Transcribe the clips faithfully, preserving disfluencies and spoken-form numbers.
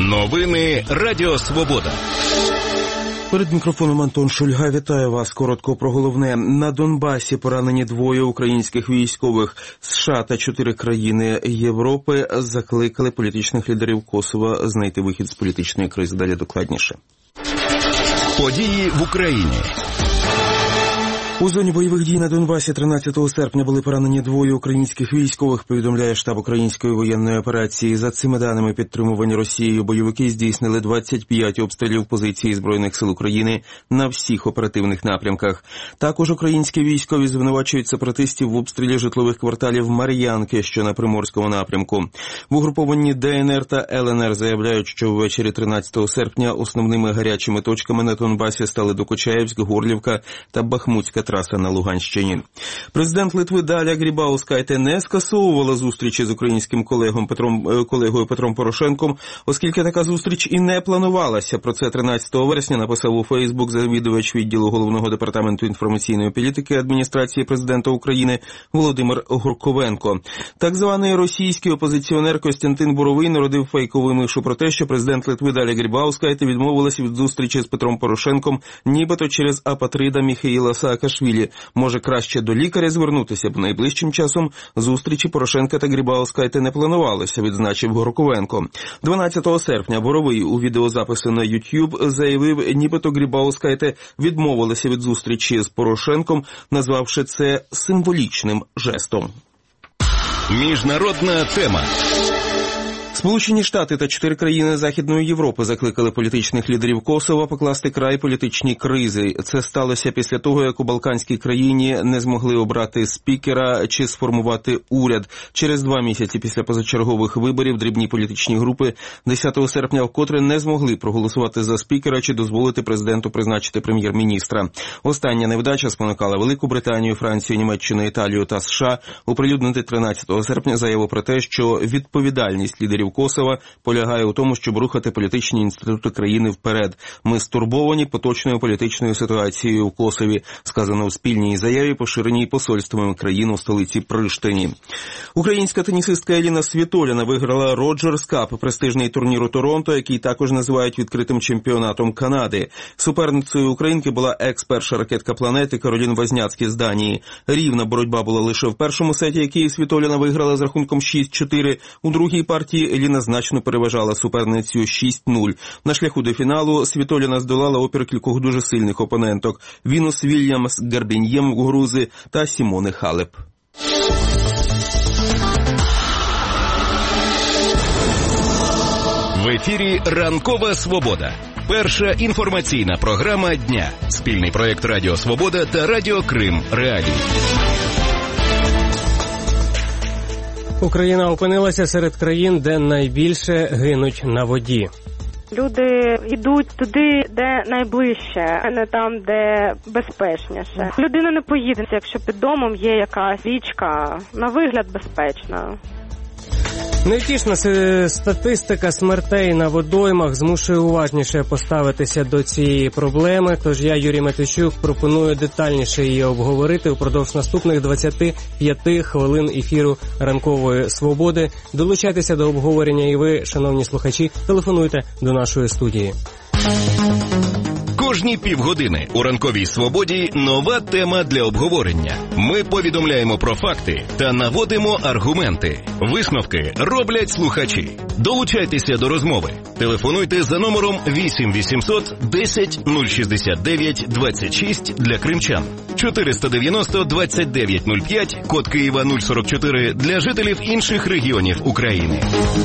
Новини Радіо Свобода. Перед мікрофоном Антон Шульга. Вітаю вас. Коротко про головне. На Донбасі поранені двоє українських військових. США та чотири країни Європи закликали політичних лідерів Косова знайти вихід з політичної кризи. Далі докладніше. Події в Україні. У зоні бойових дій на Донбасі тринадцятого серпня були поранені двоє українських військових, повідомляє штаб української воєнної операції. За цими даними, підтримувані Росією бойовики здійснили двадцять п'ять обстрілів позицій Збройних сил України на всіх оперативних напрямках. Також українські військові звинувачують сепаратистів в обстрілі житлових кварталів Мар'янки, що на Приморському напрямку. В угрупованні ДНР та ЛНР заявляють, що ввечері тринадцятого серпня основними гарячими точками на Донбасі стали Докучаєвськ, Горлівка та Бахмутська траса на Луганщині. Президент Литви Даля Грібаускайте не скасовувала зустрічі з українським колегом Петром, колегою Петром Порошенком, оскільки така зустріч і не планувалася. Про це тринадцятого вересня написав у Фейсбук завідувач відділу Головного департаменту інформаційної політики адміністрації президента України Володимир Горковенко. Так званий російський опозиціонер Костянтин Боровий народив фейкову мишу про те, що президент Литви Даля Грібаускайте відмовилася від зустрічі з Петром Порошенком, нібито через апатрида Міхаїла Саакашвілі. Може краще до лікаря звернутися, бо найближчим часом зустрічі Порошенка та Грібаускайте не планувалося, відзначив Горковенко. дванадцятого серпня Боровий у відеозаписі на YouTube заявив, нібито Грібаускайте відмовилася від зустрічі з Порошенком, назвавши це символічним жестом. Міжнародна тема. Сполучені Штати та чотири країни Західної Європи закликали політичних лідерів Косова покласти край політичній кризі. Це сталося після того, як у Балканській країні не змогли обрати спікера чи сформувати уряд. Через два місяці після позачергових виборів дрібні політичні групи десятого серпня вкотре не змогли проголосувати за спікера чи дозволити президенту призначити прем'єр-міністра. Остання невдача спонукала Велику Британію, Францію, Німеччину, Італію та США оприлюднити тринадцятого серпня заяву про те, що відповідальність лідерів Косова полягає у тому, щоб рухати політичні інститути країни вперед. Ми стурбовані поточною політичною ситуацією в Косові, сказано у спільній заяві, поширеній посольствами країн у столиці Приштині. Українська тенісистка Еліна Світоліна виграла Роджерс Кап, престижний турнір у Торонто, який також називають відкритим чемпіонатом Канади. Суперницею українки була екс-перша ракетка планети Каролін Возняцькі з Данії. Рівна боротьба була лише в першому сеті, який Світоліна виграла з рахунком шість чотири. У другій партії Еліна значно переважала суперницю шість нуль. На шляху до фіналу Світоліна здолала опір кількох дуже сильних опоненток – Вінус Вільямс, Гарбін'єм Грузи та Сімони Халеп. В ефірі «Ранкова Свобода». Перша інформаційна програма дня. Спільний проєкт Радіо Свобода та Радіо Крим Реалії. Україна опинилася серед країн, де найбільше гинуть на воді. Люди йдуть туди, де найближче, а не там, де безпечніше. Людина не поїде, якщо під домом є якась річка, на вигляд безпечна. Невтішна статистика смертей на водоймах змушує уважніше поставитися до цієї проблеми, тож я, Юрій Матвійчук, пропоную детальніше її обговорити впродовж наступних двадцяти п'яти хвилин ефіру «Ранкової Свободи». Долучайтеся до обговорення і ви, шановні слухачі, телефонуйте до нашої студії. Кожні півгодини у «Ранковій Свободі» нова тема для обговорення. Ми повідомляємо про факти та наводимо аргументи. Висновки роблять слухачі. Долучайтеся до розмови. Телефонуйте за номером вісім вісімсот десять нуль шістдесят дев'ять двадцять шість для кримчан. чотириста дев'яносто двадцять дев'ять нуль п'ять, код Києва нуль сорок чотири для жителів інших регіонів України.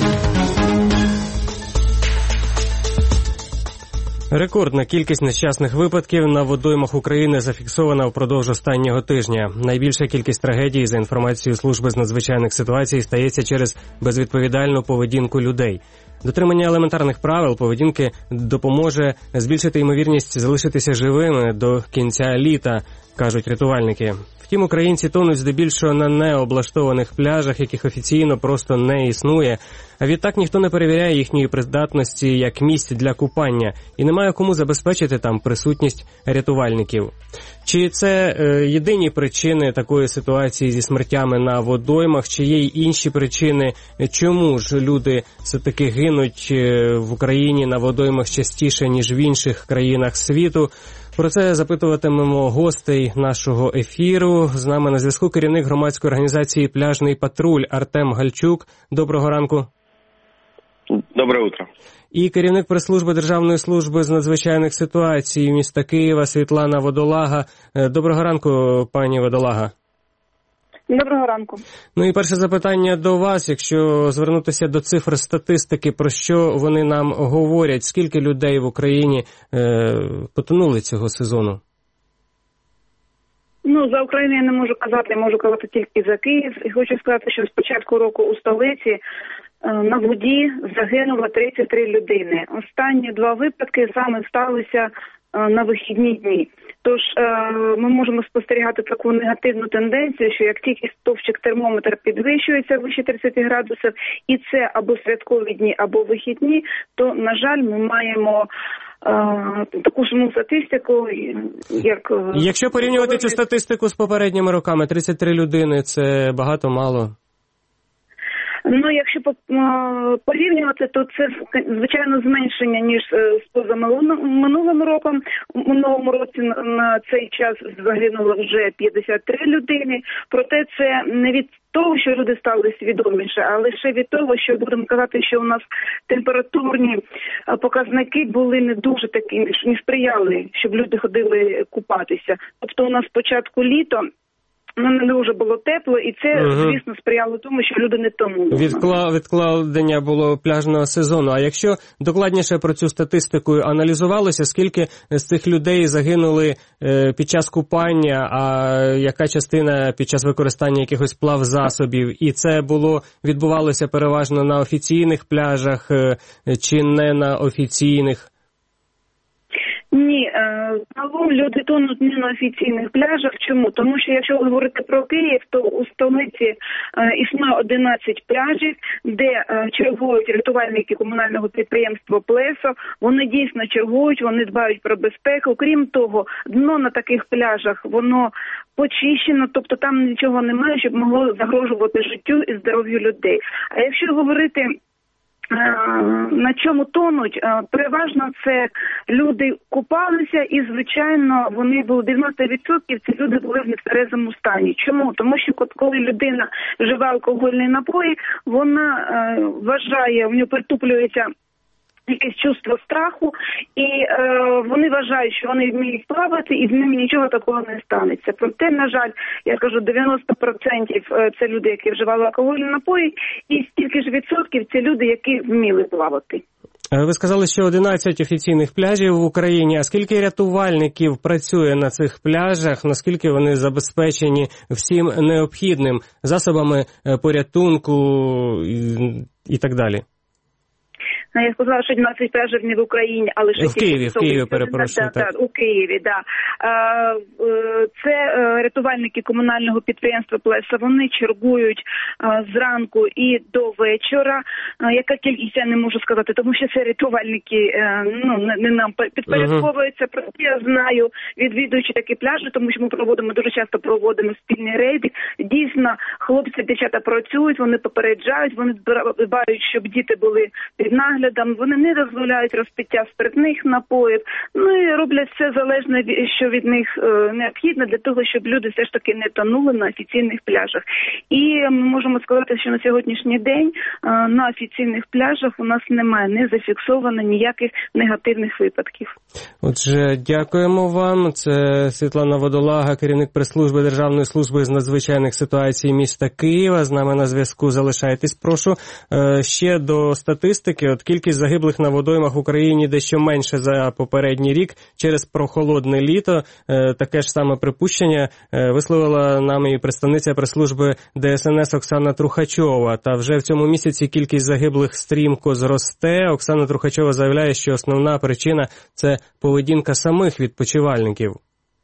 Рекордна кількість нещасних випадків на водоймах України зафіксована впродовж останнього тижня. Найбільша кількість трагедій, за інформацією служби з надзвичайних ситуацій, стається через безвідповідальну поведінку людей. Дотримання елементарних правил поведінки допоможе збільшити ймовірність залишитися живими до кінця літа, кажуть рятувальники. Втім, українці тонуть здебільшого на необлаштованих пляжах, яких офіційно просто не існує. А відтак ніхто не перевіряє їхньої придатності як місць для купання і немає кому забезпечити там присутність рятувальників. Чи це е, єдині причини такої ситуації зі смертями на водоймах, чи є й інші причини, чому ж люди все-таки гинуть гинуть в Україні на водоймах частіше, ніж в інших країнах світу. Про це запитуватимемо гостей нашого ефіру. З нами на зв'язку керівник громадської організації «Пляжний патруль» Артем Гальчук. Доброго ранку. Доброе утро. І керівник прес-служби Державної служби з надзвичайних ситуацій міста Києва Світлана Водолага. Доброго ранку, пані Водолага. Доброго ранку. Ну і перше запитання до вас, якщо звернутися до цифр статистики, про що вони нам говорять? Скільки людей в Україні е, потонули цього сезону? Ну, за Україну я не можу казати, я можу казати тільки за Київ. І хочу сказати, що з початку року у столиці на воді загинуло тридцять три людини. Останні два випадки саме сталися на вихідні дні. Тож ми можемо спостерігати таку негативну тенденцію, що як тільки стовпчик термометр підвищується вище тридцять градусів, і це або святкові дні, або вихідні, то, на жаль, ми маємо таку саму статистику, як... Якщо порівнювати цю статистику з попередніми роками, тридцять три людини – це багато-мало? Ну, якщо порівнювати, то це, звичайно, зменшення, ніж з позаминулим роком. У минулому році на цей час загинуло вже п'ятдесят три людини. Проте це не від того, що люди стали свідоміше, а лише від того, що будемо казати, що у нас температурні показники були не дуже такі, не сприяли, щоб люди ходили купатися. Тобто у нас спочатку літо, ну, не дуже було тепло, і це, угу. звісно, сприяло тому, що люди не тонули. Відкла... Відкладення було пляжного сезону. А якщо докладніше про цю статистику аналізувалося, скільки з цих людей загинули е, під час купання, а яка частина під час використання якихось плавзасобів? І це було відбувалося переважно на офіційних пляжах е, чи не на офіційних? Ні, загалом люди тонуть не на офіційних пляжах. Чому? Тому що якщо говорити про Київ, то у столиці існує одинадцять пляжів, де чергують рятувальники комунального підприємства «Плесо». Вони дійсно чергують, вони дбають про безпеку. Крім того, дно на таких пляжах, воно почищено, тобто там нічого немає, щоб могло загрожувати життю і здоров'ю людей. А якщо говорити... На чому тонуть? Переважно це люди купалися і, звичайно, вони були дев'яносто відсотків ці люди були в нетверезому стані. Чому? Тому що коли людина вживає алкогольні напої, вона вважає, в нього притуплюється якесь чувство страху, і е, вони вважають, що вони вміють плавати, і з ними нічого такого не станеться. Проте, на жаль, я кажу, дев'яносто відсотків це люди, які вживали алкогольні напої, і стільки ж відсотків це люди, які вміли плавати. Ви сказали, що одинадцять офіційних пляжів в Україні. А скільки рятувальників працює на цих пляжах? Наскільки вони забезпечені всім необхідним засобами порятунку і, і так далі? Я сказала, що одинадцять пляжів не в Україні, а лише в Києві, в Києві, перепрошую. Да, да, у Києві, да. Це рятувальники комунального підприємства «Плесо». Вони чергують зранку і до вечора. Яка кількість, я не можу сказати, тому що це рятувальники, ну, не нам підпорядковуються. Проте я знаю, відвідуючи такі пляжі, тому що ми проводимо, дуже часто проводимо спільні рейди. Дійсно, хлопці, дівчата працюють, вони попереджають, вони дбають, щоб діти були під наглядом. Вони не дозволяють розпиття спиртних напоїв, ну і роблять все залежне, що від них е, необхідно для того, щоб люди все ж таки не тонули на офіційних пляжах. І ми можемо сказати, що на сьогоднішній день е, на офіційних пляжах у нас немає, не зафіксовано ніяких негативних випадків. Отже, дякуємо вам. Це Світлана Водолага, керівник прес-служби Державної служби з надзвичайних ситуацій міста Києва. З нами на зв'язку. Залишайтесь, прошу. Е, ще до статистики. От кількість загиблих на водоймах в Україні дещо менше за попередній рік через прохолодне літо. Таке ж саме припущення висловила нам і представниця прес-служби Де Ес Ен Ес Оксана Трухачова. Та вже в цьому місяці кількість загиблих стрімко зросте. Оксана Трухачова заявляє, що основна причина – це поведінка самих відпочивальників.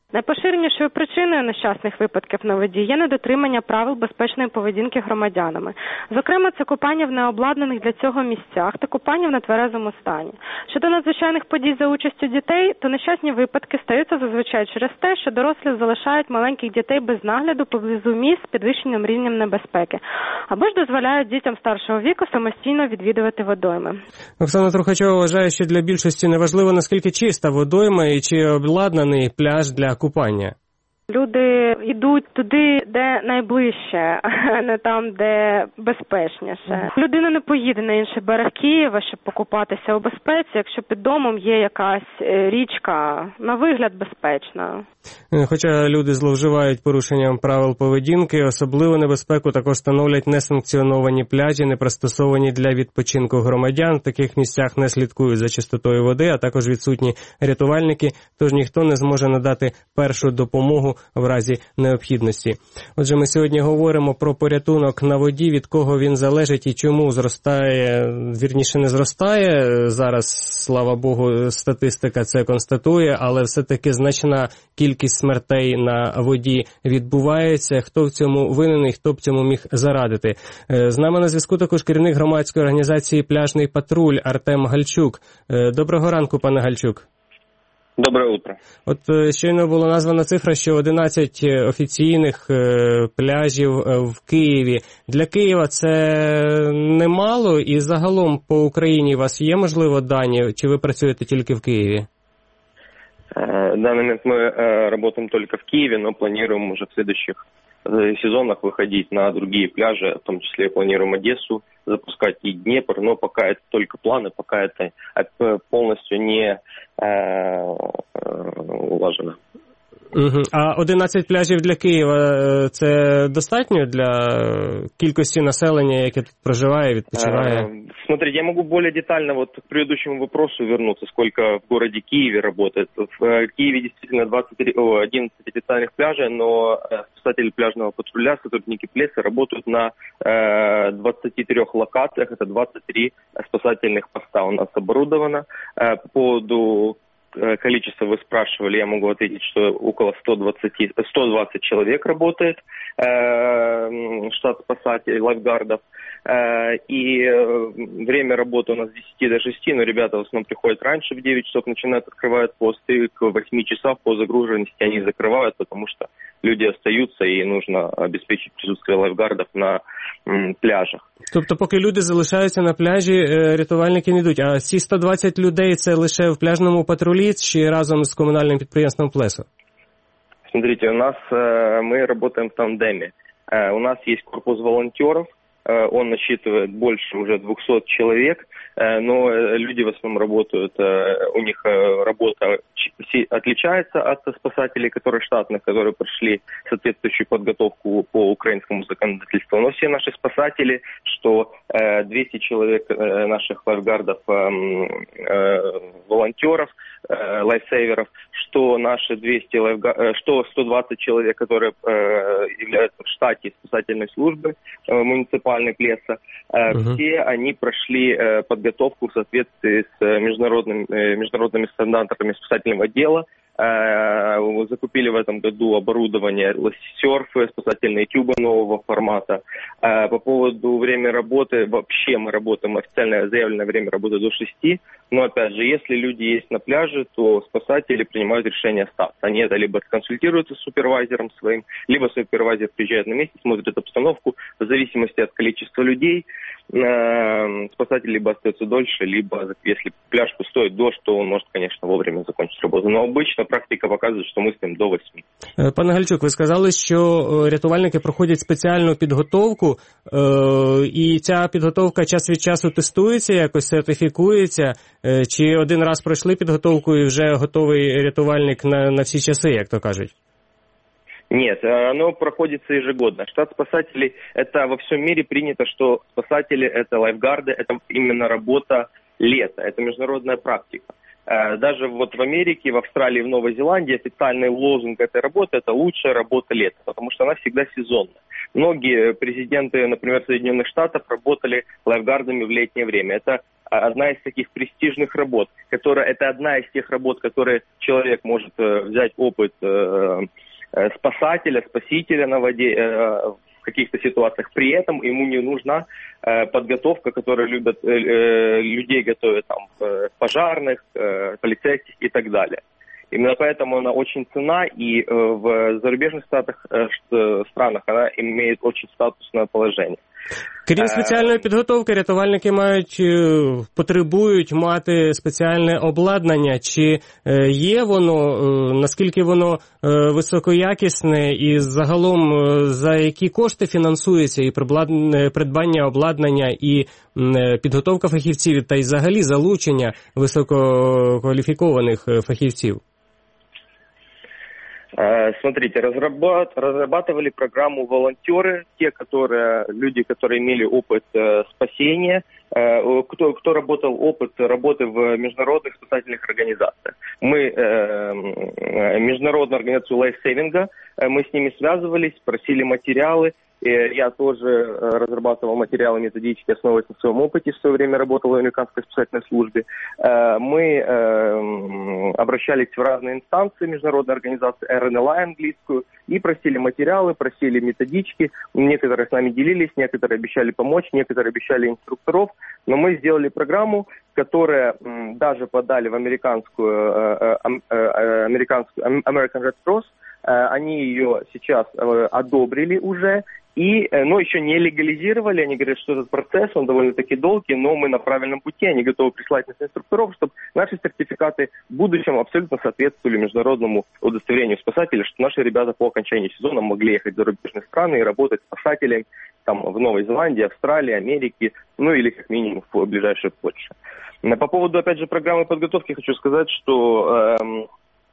Найпоширенішою причиною нещасних випадків на воді є недотримання правил безпечної поведінки громадянами. Зокрема, це купання в необладнаних для цього місцях та купання в нетверезому стані. Щодо надзвичайних подій за участю дітей, то нещасні випадки стаються зазвичай через те, що дорослі залишають маленьких дітей без нагляду поблизу місць з підвищеним рівнем небезпеки, або ж дозволяють дітям старшого віку самостійно відвідувати водойми. Оксана Трухачова вважає, що для більшості неважливо, наскільки чиста водойма і чи обладнаний пляж для купання. Люди йдуть туди, де найближче, а не там, де безпечніше. Людина не поїде на інший берег Києва, щоб покупатися у безпеці, якщо під домом є якась річка, на вигляд безпечна. Хоча люди зловживають порушенням правил поведінки, особливу небезпеку також становлять несанкціоновані пляжі, не пристосовані для відпочинку громадян. В таких місцях не слідкують за чистотою води, а також відсутні рятувальники, тож ніхто не зможе надати першу допомогу в разі необхідності. Отже, ми сьогодні говоримо про порятунок на воді, від кого він залежить і чому зростає, вірніше не зростає. Зараз, слава Богу, статистика це констатує, але все-таки значна кількість смертей на воді відбувається. Хто в цьому винен і хто б цьому міг зарадити? З нами на зв'язку також керівник громадської організації «Пляжний патруль» Артем Гальчук. Доброго ранку, пане Гальчук. Доброе утро. От щойно була названа цифра, що одинадцять офіційних пляжів в Києві. Для Києва це немало, і загалом по Україні у вас є, можливо, дані, чи ви працюєте тільки в Києві? В данный момент мы работаем только в Киеве, но планируем уже в следующих сезонах выходить на другие пляжи, в том числе планируем Одессу, запускать и Днепр, но пока это только планы, пока это полностью не улажено. Угу. А одинадцять пляжів для Києва – це достатньо для кількості населення, яке тут проживає, відпочиває? Смотрите, я могу более детально вот к предыдущему вопросу вернуться, сколько в городе Киеве работает. В Киеве действительно двадцать, одиннадцать официальных пляжей, но спасатели пляжного патруля, сотрудники Плеса работают на двадцати трёх локациях, это двадцать три спасательных поста у нас оборудовано. По поводу количество вы спрашивали, я могу ответить, что около сто двадцать, сто двадцать человек работает, э, штат спасателей, лайфгардов, э, и э, время работы у нас с десяти до шести, но ребята в основном приходят раньше, в девять часов начинают, открывают пост, и к восьми часам по загруженности они закрывают, потому что люди остаются, и нужно обеспечить присутствие лайфгардов на м, пляжах. Тобто, поки люди залишаються на пляжі, рятувальники не йдуть. А ці сто двадцять людей – це лише в пляжному патрулі чи разом з комунальним підприємством Плесо? Смотрите, у нас мы работаем в тандеме. У нас есть корпус волонтеров, он насчитывает больше уже двухсот человек, но люди в основном работают, у них работа отличается от спасателей, которые штатных, которые прошли соответствующую подготовку по украинскому законодательству. Но все наши спасатели, что двести человек наших лайфгардов, волонтеров, лайфсейверов, что наши двести лайфгардов, что сто двадцать человек, которые являются в штате спасательной службы муниципальной Плеса, uh-huh. все они прошли подготовку в соответствии с международными, международными стандартами спасательного отдела. Закупили в этом году оборудование серфы, спасательные тюбы нового формата. По поводу времени работы, вообще мы работаем, официально заявленное время работы до шести, но опять же, если люди есть на пляже, то спасатели принимают решение остаться. Они это либо консультируются с супервайзером своим, либо супервайзер приезжает на месте, смотрит обстановку, в зависимости от количества людей, спасатель либо остается дольше, либо если пляж пустой дождь, то он может, конечно, вовремя закончить работу. Но обычно практика показує, що ми спимо до восьми. Пане Гальчук, ви сказали, що рятувальники проходять спеціальну підготовку, і ця підготовка час від часу тестується, якось сертифікується, чи один раз пройшли підготовку і вже готовий рятувальник на, на всі часи, як то кажуть? Нет, оно проходится ежегодно. Штат спасателей, это во всем мире принято, что спасатели, это лайфгарды, это именно работа лета, это международная практика. Даже вот в Америке, в Австралии, в Новой Зеландии официальный лозунг этой работы – это лучшая работа лета, потому что она всегда сезонная. Многие президенты, например, Соединенных Штатов работали лайфгардами в летнее время. Это одна из таких престижных работ, которая, это одна из тех работ, которые человек может взять опыт спасателя, спасителя на воде, в каких-то ситуациях. При этом ему не нужна э, подготовка, которую любят э, э, людей готовят там э, пожарных, э, полицейских и так далее. Именно поэтому она очень ценна, и э, в зарубежных штатах, э, странах она имеет очень статусное положение. Крім спеціальної підготовки, рятувальники мають, потребують мати спеціальне обладнання. Чи є воно, наскільки воно високоякісне і загалом за які кошти фінансується і придбання обладнання, і підготовка фахівців, та й взагалі залучення висококваліфікованих фахівців? Смотрите, разрабатывали программу волонтеры, те, которые, люди, которые имели опыт э, спасения, э, кто, кто работал опыт работы в международных спасательных организациях. Мы, э, международную организацию лайфсейвинга, э, мы с ними связывались, просили материалы. И я тоже разрабатывал материалы методически, основываясь на своем опыте, в свое время работал в американской спасательной службе. Мы обращались в разные инстанции международной организации, эр эн эл ай английскую, и просили материалы, просили методички. Некоторые с нами делились, некоторые обещали помочь, некоторые обещали инструкторов. Но мы сделали программу, которая даже подали в американскую, американскую American Red Cross. Они ее сейчас одобрили уже, и, но еще не легализировали. Они говорят, что этот процесс, он довольно-таки долгий, но мы на правильном пути. Они готовы прислать нас инструкторов, чтобы наши сертификаты в будущем абсолютно соответствовали международному удостоверению спасателя, чтобы наши ребята по окончании сезона могли ехать в зарубежные страны и работать спасателями там, в Новой Зеландии, Австралии, Америке, ну или как минимум в ближайшей Польше. По поводу, опять же, программы подготовки хочу сказать, что... Эм,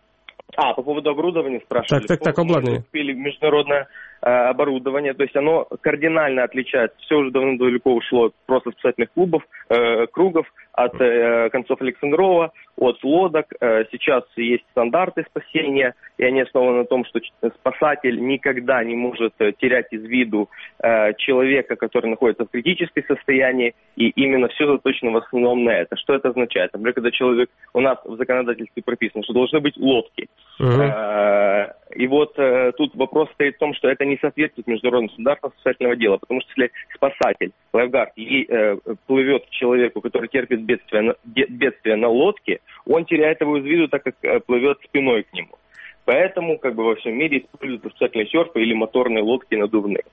А, по поводу оборудования спрашивали. Так, так, так, обладнание. Мы купили международное э, оборудование, то есть оно кардинально отличается. Все уже давно далеко ушло от просто спасательных клубов, э, кругов, от э, концов Александрова, от лодок. Э, сейчас есть стандарты спасения, и они основаны на том, что спасатель никогда не может терять из виду э, человека, который находится в критическом состоянии, и именно все заточено в основном на это. Что это означает? Например, когда человек, у нас в законодательстве прописано, что должны быть лодки. Uh-huh. И вот тут вопрос стоит в том, что это не соответствует международным стандартам спасательного дела, потому что если спасатель, лайфгард, плывет к человеку, который терпит бедствие, бедствие на лодке, он теряет его из виду, так как плывет спиной к нему. Поэтому как бы во всем мире используются спасательные серфы или моторные лодки надувные.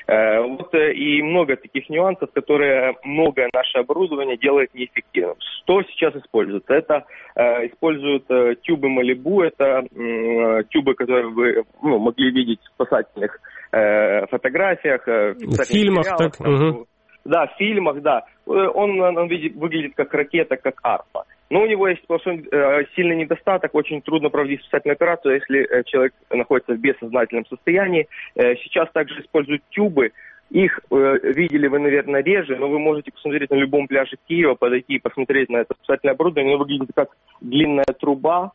Вот и много таких нюансов, которые многое наше оборудование делает неэффективным. Что сейчас используется? Это э, используют э, тюбы Малибу, это э, тюбы, которые вы ну, могли видеть в спасательных э, фотографиях, э, в фильмах, так? Там, угу. Да, в фильмах, да. Он, он видит, выглядит как ракета, как арфа. Но у него есть э, сильный недостаток, очень трудно проводить спасательную операцию, если э, человек находится в бессознательном состоянии. Э, сейчас также используют тюбы. Их э, видели вы, наверное, реже, но вы можете посмотреть на любом пляже Киева, подойти и посмотреть на это спасательное оборудование. Оно выглядит как длинная труба,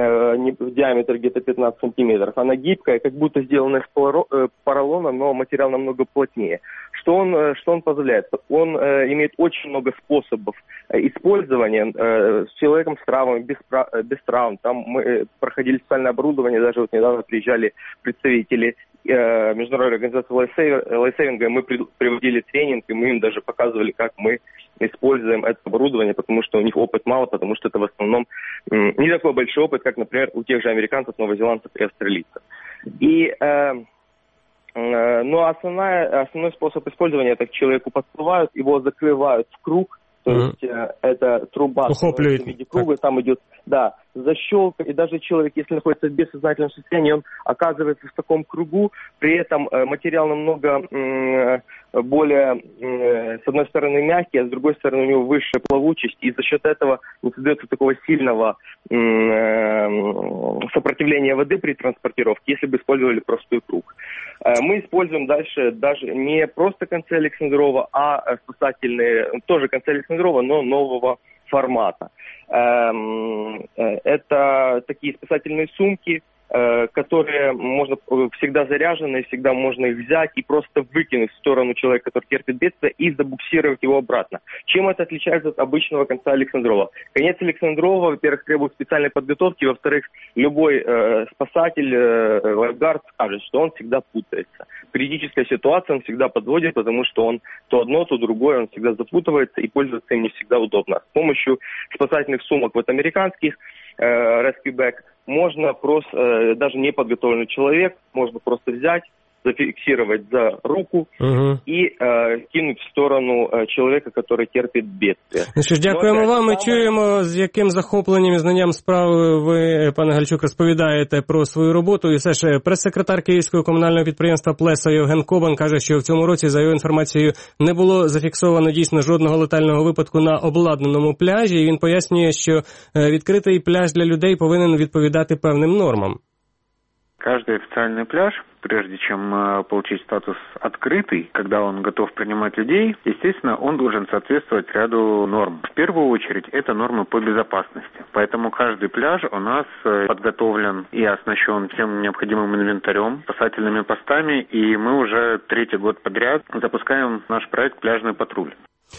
в диаметре где-то пятнадцать сантиметров. Она гибкая, как будто сделана из поролона, но материал намного плотнее. Что он, что он позволяет? Он э, имеет очень много способов использования э, с человеком с травмами, без, без травм. Там мы проходили специальное оборудование, даже вот недавно приезжали представители э, международной организации лайфсейвинга, мы при, приводили тренинг, и мы им даже показывали, как мы используем это оборудование, потому что у них опыт мало, потому что это в основном м, не такой большой опыт, как, например, у тех же американцев, новозеландцев и австралийцев. И, э, э, но основная, основной способ использования, это к человеку подплывают, его закрывают в круг, то mm-hmm. есть э, это труба в виде круга, там идет, да, защелка, и даже человек, если находится в бессознательном состоянии, он оказывается в таком кругу, при этом э, материал намного э, более, э, с одной стороны, мягкий, а с другой стороны, у него высшая плавучесть, и за счет этого не создается такого сильного э, сопротивления воды при транспортировке, если бы использовали простой круг. Э, мы используем дальше даже не просто концы Александрова, а спасательные, тоже концы Александрова, но нового формата. Это такие спасательные сумки, которые можно всегда заряжены, всегда можно их взять и просто выкинуть в сторону человека, который терпит бедствие, и забуксировать его обратно. Чем это отличается от обычного конца Александрова? Конец Александрова, во-первых, требует специальной подготовки, во-вторых, любой э, спасатель, э, лайфгард скажет, что он всегда путается. В критической ситуации он всегда подводит, потому что он то одно, то другое, он всегда запутывается и пользоваться им не всегда удобно. С помощью спасательных сумок, вот американских, э, Rescue Bag, можно просто, э, даже неподготовленный человек, можно просто взять, зафиксировать за руку uh-huh. и е, кинуть в сторону чоловіка, який терпить бедствие. Ну що ж, дякуємо вам. Ми чуємо, з яким захопленням і знанням справи ви, пане Гальчук, розповідаєте про свою роботу. І все ж, прес-секретар Київського комунального підприємства «Плесо» Євген Кобан каже, що в цьому році, за його інформацією, не було зафіксовано дійсно жодного летального випадку на обладнаному пляжі. І він пояснює, що відкритий пляж для людей повинен відповідати певним нормам. Каждый официальный пляж, прежде чем э, получить статус открытый, когда он готов принимать людей, естественно, он должен соответствовать ряду норм. В первую очередь, это нормы по безопасности. Поэтому каждый пляж у нас э, подготовлен и оснащен всем необходимым инвентарем, спасательными постами, и мы уже третий год подряд запускаем наш проект «Пляжный патруль».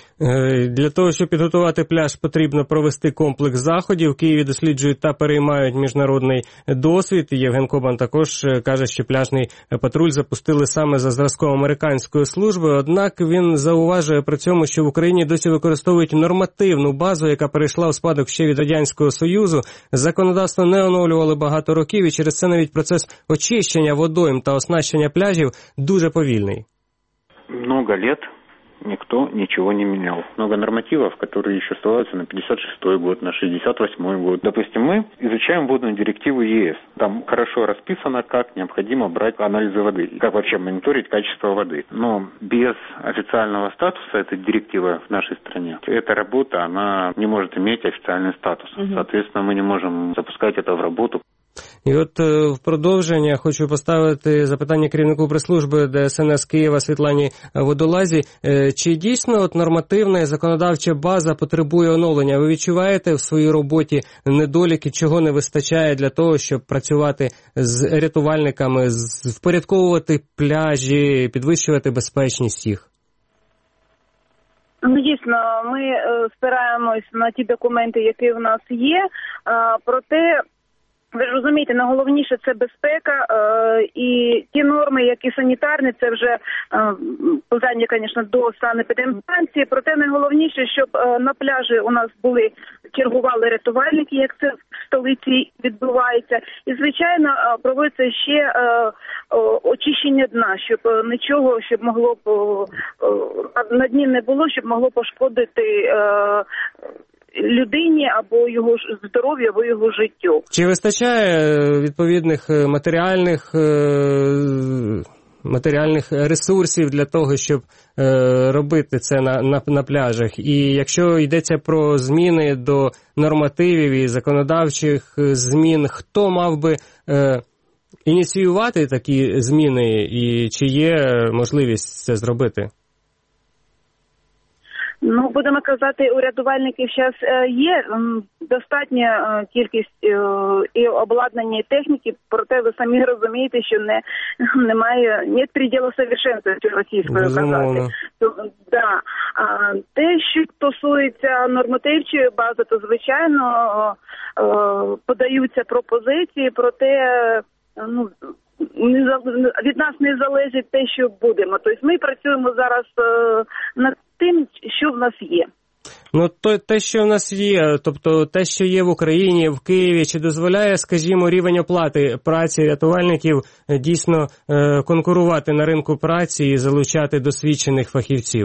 Для того, щоб підготувати пляж, потрібно провести комплекс заходів. В Києві досліджують та переймають міжнародний досвід. Євген Кобан також каже, що пляжний патруль запустили саме за зразком американської служби. Однак він зауважує при цьому, що в Україні досі використовують нормативну базу, яка перейшла у спадок ще від Радянського Союзу. Законодавство не оновлювали багато років, і через це навіть процес очищення водойм та оснащення пляжів дуже повільний. Много лет никто ничего не менял. Много нормативов, которые еще ссылаются на пятьдесят шестой год, на шестьдесят восьмой год. Допустим, мы изучаем водную директиву ЕС. Там хорошо расписано, как необходимо брать анализы воды, как вообще мониторить качество воды. Но без официального статуса этой директивы в нашей стране, эта работа, она не может иметь официальный статус. Угу. Соответственно, мы не можем запускать это в работу. І от в продовження хочу поставити запитання керівнику прес-служби Де Ес Ен Ес Києва Світлані Водолазі. Чи дійсно от нормативна і законодавча база потребує оновлення? Ви відчуваєте в своїй роботі недоліки, чого не вистачає для того, щоб працювати з рятувальниками, впорядковувати пляжі, підвищувати безпечність їх? Ну, дійсно, ми спираємось на ті документи, які в нас є, проте ви ж розумієте, найголовніше це безпека, е, і ті норми, які санітарні, це вже е, питання, звісно, до санепідемстанції. Проте найголовніше, щоб е, на пляжі у нас були, чергували рятувальники, як це в столиці відбувається. І, звичайно, е, проводиться ще е, е, очищення дна, щоб е, нічого, щоб могло б е, на дні не було, щоб могло пошкодити е, людині або його здоров'ю, або його життю. Чи вистачає відповідних матеріальних матеріальних ресурсів для того, щоб робити це на, на, на пляжах? І якщо йдеться про зміни до нормативів і законодавчих змін, хто мав би ініціювати такі зміни і чи є можливість це зробити? Ну, будемо казати, у рятувальників зараз є достатня кількість і обладнання, і техніки, проте ви самі розумієте, що не, немає, нет предела совершенства, російською казати. Да. Те, що стосується нормативної бази, то, звичайно, подаються пропозиції, проте, ну, від нас не залежить те, що будемо. Тобто ми працюємо зараз над тим, що в нас є. Ну, то, те, що в нас є, тобто те, що є в Україні, в Києві, чи дозволяє, скажімо, рівень оплати праці рятувальників дійсно е, конкурувати на ринку праці і залучати досвідчених фахівців?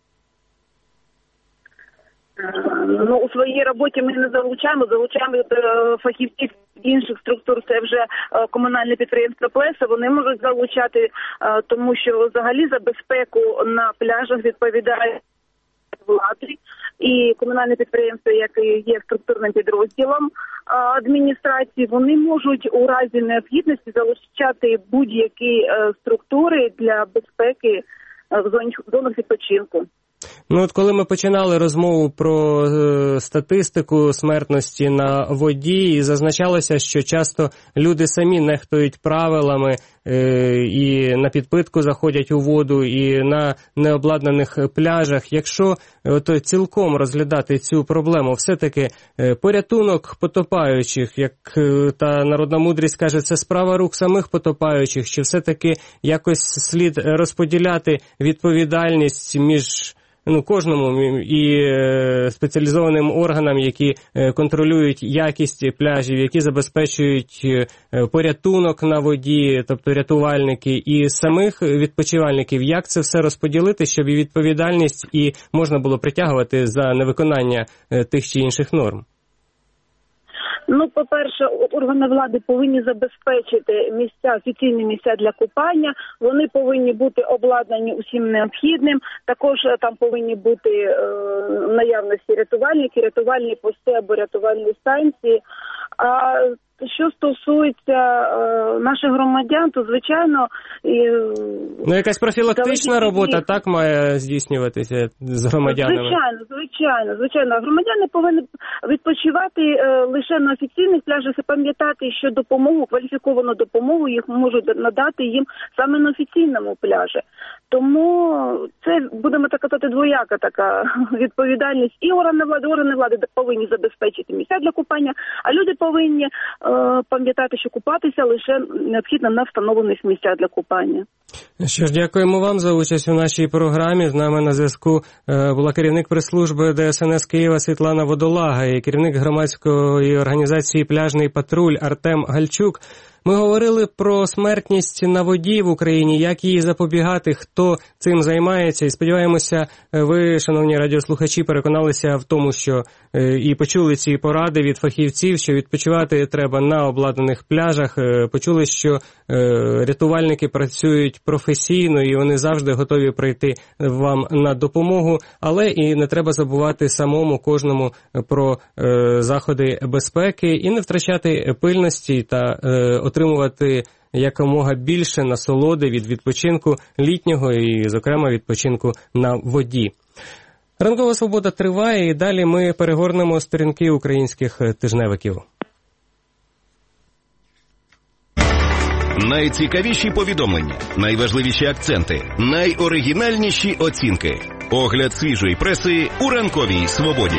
Ну, у своїй роботі ми не залучаємо, залучаємо фахівців інших структур, це вже комунальне підприємство «Плесо», вони можуть залучати, тому що взагалі за безпеку на пляжах відповідає влади, і комунальне підприємство, яке є структурним підрозділом адміністрації, вони можуть у разі необхідності залучати будь-які структури для безпеки в зонах відпочинку. Ну от коли ми починали розмову про е, статистику смертності на воді, і зазначалося, що часто люди самі нехтують правилами е, і на підпитку заходять у воду, і на необладнаних пляжах. Якщо от, цілком розглядати цю проблему, все-таки е, порятунок потопаючих, як е, та народна мудрість каже, це справа рук самих потопаючих, чи все-таки якось слід розподіляти відповідальність між ну, кожному і е, спеціалізованим органам, які е, контролюють якість пляжів, які забезпечують е, порятунок на воді, тобто рятувальники, і самих відпочивальників. Як це все розподілити, щоб і відповідальність, і можна було притягувати за невиконання е, тих чи інших норм? Ну, по-перше, органи влади повинні забезпечити місця, офіційні місця для купання. Вони повинні бути обладнані усім необхідним. Також там повинні бути е, наявності рятувальники, рятувальні пости або рятувальні станції. А що стосується е, наших громадян, то, звичайно... І, ну, якась профілактична робота так має здійснюватися з громадянами? Звичайно, звичайно, звичайно. Громадяни повинні відпочивати е, лише на офіційних пляжах і пам'ятати, що допомогу, кваліфіковану допомогу їх можуть надати їм саме на офіційному пляжі. Тому це, будемо так казати, двояка така відповідальність. І органи влади, органи влади повинні забезпечити місця для купання, а люди повинні е, пам'ятати, що купатися лише необхідно на встановлених місцях для купання. Що ж, дякуємо вам за участь у нашій програмі. З нами на зв'язку е, була керівник прес-служби Де Ес Ен Ес Києва Світлана Водолага і керівник громадської організації «Пляжний патруль» Артем Гальчук. Ми говорили про смертність на воді в Україні, як її запобігати, хто цим займається. І сподіваємося, ви, шановні радіослухачі, переконалися в тому, що і почули ці поради від фахівців, що відпочивати треба на обладнаних пляжах. Почули, що рятувальники працюють професійно і вони завжди готові прийти вам на допомогу. Але і не треба забувати самому кожному про заходи безпеки і не втрачати пильності та отримувати якомога більше насолоди від відпочинку літнього і, зокрема, відпочинку на воді. Ранкова свобода триває, і далі ми перегорнемо сторінки українських тижневиків. Найцікавіші повідомлення, найважливіші акценти, найоригінальніші оцінки. Огляд свіжої преси у ранковій свободі.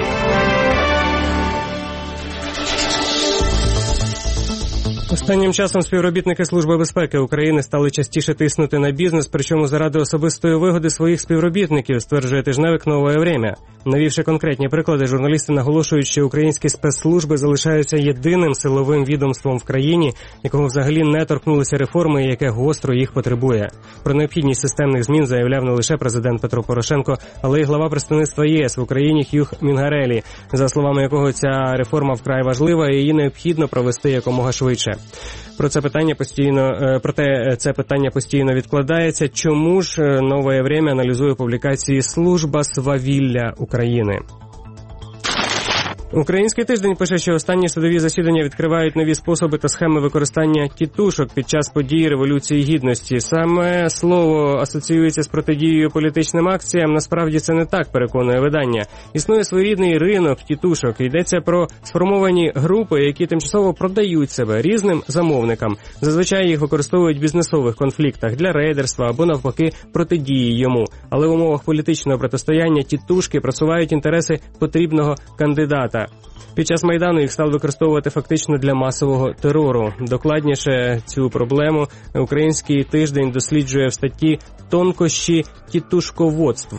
Останнім часом співробітники Служби безпеки України стали частіше тиснути на бізнес, причому заради особистої вигоди своїх співробітників, стверджує тижневик «Нове время». Навівши конкретні приклади, журналісти наголошують, що українські спецслужби залишаються єдиним силовим відомством в країні, якого взагалі не торкнулися реформи і яке гостро їх потребує. Про необхідність системних змін заявляв не лише президент Петро Порошенко, але й глава представництва Є Ес в Україні Х'юг Мінгарелі, за словами якого ця реформа вкрай важлива і її необхідно провести якомога швидше. Про це питання постійно, проте це питання постійно відкладається. Чому ж «Нове время» аналізує публікації «Служба свавілля України»? Український тиждень пише, що останні судові засідання відкривають нові способи та схеми використання тітушок під час подій Революції Гідності. Саме слово асоціюється з протидією політичним акціям. Насправді це не так, переконує видання. Існує своєрідний ринок тітушок. Йдеться про сформовані групи, які тимчасово продають себе різним замовникам. Зазвичай їх використовують в бізнесових конфліктах для рейдерства або навпаки протидії йому. Але в умовах політичного протистояння тітушки просувають інтереси потрібного кандидата. Під час Майдану їх стали використовувати фактично для масового терору. Докладніше цю проблему «Український тиждень» досліджує в статті «Тонкощі тітушководства».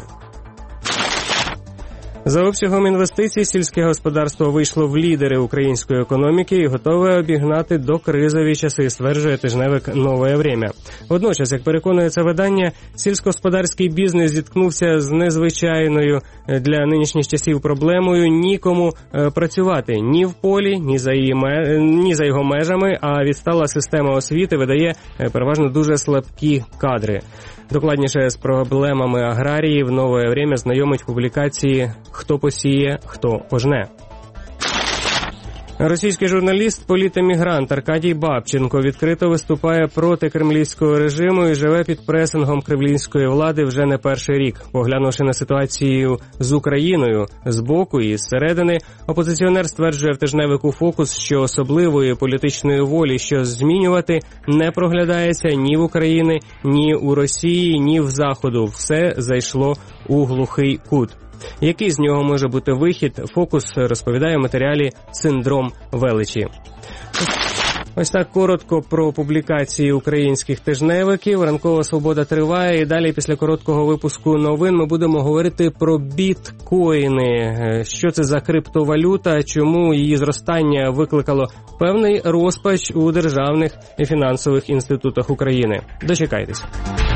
За обсягом інвестицій сільське господарство вийшло в лідери української економіки і готове обігнати докризові часи, стверджує тижневик «Нове время». Водночас, як переконує це видання, сільськогосподарський бізнес зіткнувся з незвичайною для нинішніх часів проблемою нікому працювати ні в полі, ні за, її, ні за його межами, а відстала система освіти видає переважно дуже слабкі кадри. Докладніше з проблемами аграріїв «Нове время» знайомить публікації «Хто посіє, хто пожне». Російський журналіст, політемігрант Аркадій Бабченко відкрито виступає проти кремлівського режиму і живе під пресингом кремлівської влади вже не перший рік. Поглянувши на ситуацію з Україною з боку і зсередини, опозиціонер стверджує в тижневику «Фокус», що особливої політичної волі, що змінювати, не проглядається ні в Україні, ні у Росії, ні в Заходу. Все зайшло у глухий кут. Який з нього може бути вихід? «Фокус» розповідає в матеріалі «Синдром величі». Ось так коротко про публікації українських тижневиків. Ранкова свобода триває, і далі після короткого випуску новин ми будемо говорити про біткоїни. Що це за криптовалюта, чому її зростання викликало певний розпач у державних і фінансових інститутах України. Дочекайтеся.